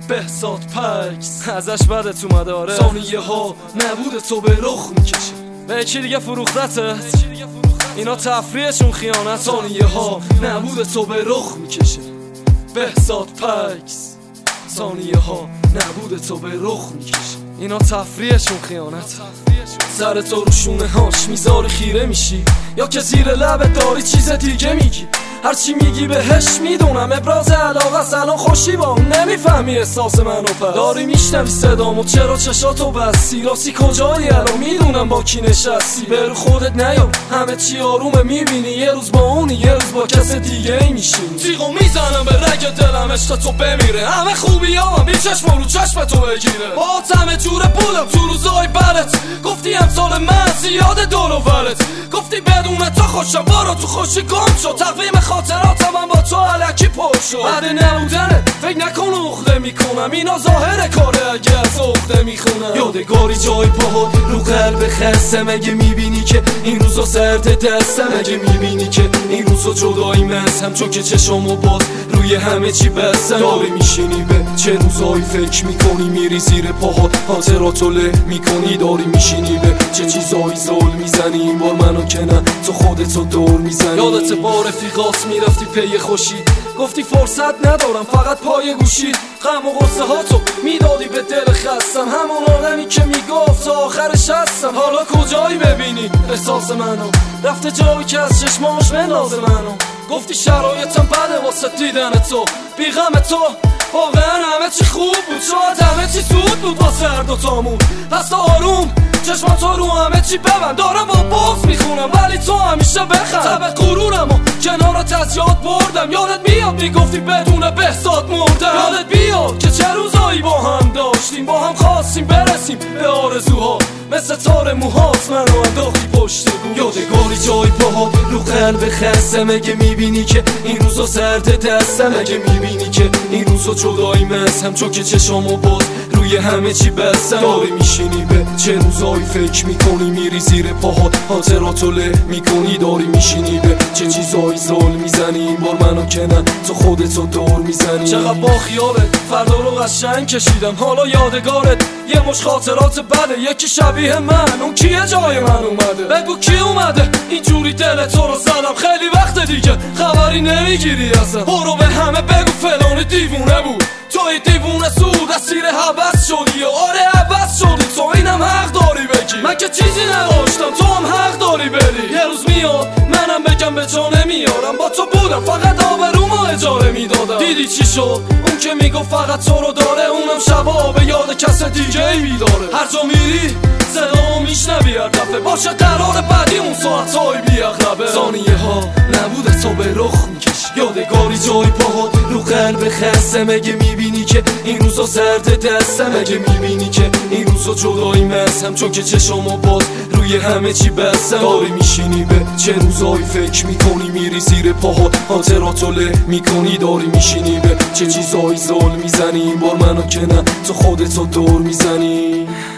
بهزاد پکس ازش بدت اومده آره ثانیه ها نبود تو به رخ میکشه به یکی دیگه فروختتت اینا تفریحشون خیانت ثانیه ها نبود تو به رخ میکشه بهزاد پکس ثانیه ها نبود تو به رخ میکشه اینا تفریحشون خیانت سر تو رو شونه هاش میذاری خیره میشی یا که زیر لبت داری چیز دیگه میگی هرچی میگی بهش میدونم ابراز علاقه سلام خوشی با اون نمیفهمی احساس منو پس داری میشنوی صدامو چرا چشاتو بستی راستی کجایی الان میدونم با کی نشستی برو خودت نیام همه چی آرومه میبینی یه روز با اونی یه روز با کس دیگه ای میشینی تیغو میزنم به رگ دلم عشق تو بمیره همه خوبیامم بی چشم رو چشم تو بگیره با همه جور پولم تو روزای برت گفتی امسال من زیاده دور و برت گفتی بدون تو خوشم برو تو خوشی گم شد تقویم خاطراتم من با تو علکی پر شد بعد نبودنه فکر نکن عقده میکنم اینا ظاهر کاره اگه از عقده میخونم یادگاری جای پاهات رو قلب خسته مگه میبینی که این روزا سرد دستم مگه میبینی که این روزا جدایی مزم چون که چشامو باز روی همه چی بستم داری میشینی به چه روزایی فکر میکنی میری زیر پاهات خاطراتو له میکنی داری میشینی به چه چیزایی زل میزنی این بار منو که نه تو خودتو دور میزنی یادت با رفیقات میرفتی پی خوشی گفتی فرصت ندارم فقط پای گوشی غم و غصه هاتو میدادی به دل خستم همون آدمی که میگفت تا آخرش هستم حالا کجایی ببینی احساس منو رفته جایی که از چشماش بندازه منو گفتی شرایطم بده واسه دیدن تو بی غم تو واقعا همه چی خوب بود شاید همه چی زود بود واسه هر دوتامون پس آروم چشمان تو رو همه چی ببند دارم با بغض میخونم ولی تو همیشه بخند تب غرورم و کنارت از یاد بردم یادت میاد میگفتی بدون بهزاد مردم یادت بیاد که چه روزایی با هم داشتیم با هم خواستیم برسیم به آرزوها مثل تار موهات منو انداختی پشت گوش یادگاری جای پاها رو قلب خسته مگه میبینی که این روزا سرد دستم مگه میبینی که این روزا جدایی مزم چون که چشامو باز روی همه چی بستم داری میشینی به چه روزایی فکر میکنی میری زیر پاهات خاطراتو له میکنی داری میشینی به چه چیزایی زل میزنی این بار منو که نه تو خودتو دور میزنی چقدر با خیالت فردا رو قشنگ کشیدم حالا یادگارت یه مش خاطرات بده یکی شبیه من اون کیه جای من اومده بگو کی اومده اینجوری دل تو رو زدم خیلی وقت دیگه خبری نمیگیری ازم برو به همه بگو فلانی دیوونه بود توی دیوونه سود اسیر حبس شدی و آره حبس شدی تو اینم حق داری بگی من که چیزی نداشتم تو هم حق داری بری یه روز میاد منم بگم به جا نمیارم با تو بودم فقط آبرومو اجاره میدادم دیدی چی شد اون که میگفت فقط تو رو داره اونم شبا به یاد کس دیگه ای بیداره هر جا میری صدامو میشنوی هر دفعه باشه قرار بعدی اون ساعتهای بی‌عقربه ثانیه ها نبوده تو به رخ میکشی یادگاری جای پاهات رو قلب خسته مگه میبینی که این روزا سرد دستم مگه میبینی که این روزا جدایی مزم چون که چشامو باز روی همه چی بستم داری میشینی به چه روزایی فکر میکنی میری زیر پاهات خاطراتو له میکنی داری میشینی به چه چیزایی زل میزنی این بار منو که نه تو خودتو دور میزنی